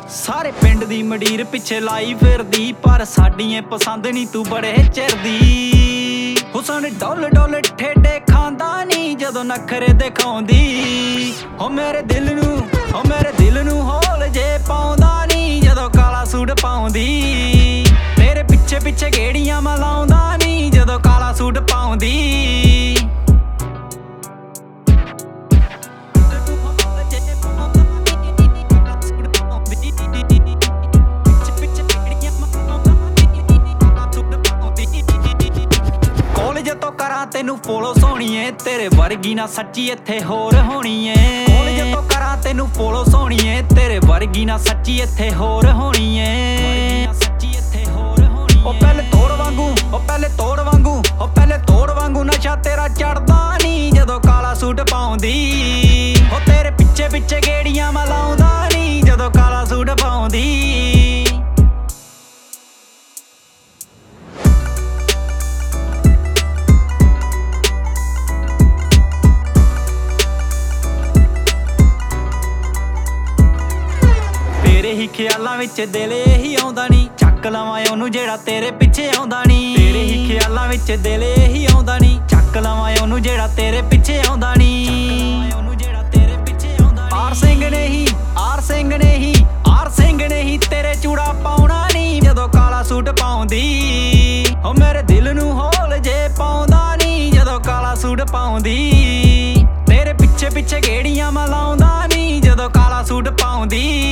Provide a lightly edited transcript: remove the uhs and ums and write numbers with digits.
ਸਾਰੇ ਪਿੰਡ ਦੀ ਮੰਡੀਰ ਪਿੱਛੇ ਲਾਈ ਫਿਰਦੀ, ਪਰ ਸਾਡੀ ਏ ਪਸੰਦ ਨਹੀਂ ਤੂੰ ਬੜੇ ਚਿਰਦੀ। ਹੁਸਨ ਡੋਲ ਡੋਲ ਠੇਡੇ ਖਾਂਦਾ ਨਹੀਂ ਜਦੋਂ ਨਖਰੇ ਦਿਖਾਉਂਦੀ। ਹੋ ਮੇਰੇ ਦਿਲ ਨੂੰ ਹੌਲ ਜੇ ਪਾਉਂਦਾ ਨਹੀਂ ਜਦੋਂ ਕਾਲਾ ਸੂਟ ਪਾਉਂਦੀ। ਤੇਰੇ ਪਿੱਛੇ ਪਿੱਛੇ ਗੇੜੀਆਂ ਮੈਂ ਲਾਉਂਦਾ ਨਹੀਂ ਜਦੋਂ ਕਾਲਾ ਸੂਟ ਪਾਉਂਦੀ। ਤੈਨੂੰ ਫੋਲੋ ਸੋਹਣੀਏ, ਤੇਰੇ ਵਰਗੀ ਨਾ ਸੱਚੀ ਇੱਥੇ ਹੋਰ ਹੋਣੀ ਏ। ਕਾਲਜ ਤੋਂ ਕਰਾਂ ਤੈਨੂੰ ਫੋਲੋ ਸੋਹਣੀਏ, ਤੇਰੇ ਵਰਗੀ ਨਾ ਸੱਚੀ ਇੱਥੇ ਹੋਰ ਹੋਣੀ ਏ। ਉਹ ਪਹਿਲੇ ਤੋੜ ਵਾਂਗੂ, ਉਹ ਪਹਿਲੇ ਤੋੜ ਵਾਂਗੂ, ਉਹ ਪਹਿਲੇ ਤੋੜ ਵਾਂਗੂ ਨਸ਼ਾ ਤੇਰਾ ਚੜਦਾ ਨਹੀਂ ਜਦੋਂ ਕਾਲਾ ਸੂਟ ਪਾਉਂਦੀ। ਉਹ ਤੇਰੇ ਪਿੱਛੇ ਪਿੱਛੇ ਗੇੜੀਆਂ ਮੈਂ ਲਾਉਂਦਾ ਨਹੀਂ ਜਦੋਂ ਕਾਲਾ ਸੂਟ ਪਾਉਂਦੀ। ਤੇਰੇ ਹੀ ਖਿਆਲਾਂ ਵਿੱਚ ਦਿਲ ਇਹੀ ਆਉਂਦਾ ਨੀ, ਚੱਕ ਲਵਾਂ ਉਹਨੂੰ ਜਿਹੜਾ ਤੇਰੇ ਪਿੱਛੇ ਆਉਂਦਾ ਨੀ। ਤੇਰੇ ਹੀ ਖਿਆਲਾਂ ਵਿੱਚ ਦਿਲ ਇਹੀ ਆਉਂਦਾ ਨੀ, ਚੱਕ ਲਵਾਂ ਉਹਨੂੰ ਜਿਹੜਾ ਤੇਰੇ ਪਿੱਛੇ ਆਉਂਦਾ ਨੀ। ਆਰ ਸਿੰਘ ਨੇ ਹੀ, ਆਰ ਸਿੰਘ ਨੇ ਹੀ, ਆਰ ਸਿੰਘ ਨੇ ਹੀ ਤੇਰੇ ਚੂੜਾ ਪਾਉਣਾ ਨੀ ਜਦੋਂ ਕਾਲਾ ਸੂਟ ਪਾਉਂਦੀ। ਹੋ ਮੇਰੇ ਦਿਲ ਨੂੰ ਹੌਲ ਜੇ ਪਾਉਂਦਾ ਨੀ ਜਦੋਂ ਕਾਲਾ ਸੂਟ ਪਾਉਂਦੀ। ਤੇਰੇ ਪਿੱਛੇ ਪਿੱਛੇ ਗੇੜੀਆਂ ਮੈਂ ਲਾਉਂਦਾ ਨੀ ਜਦੋਂ ਕਾਲਾ ਸੂਟ ਪਾਉਂਦੀ।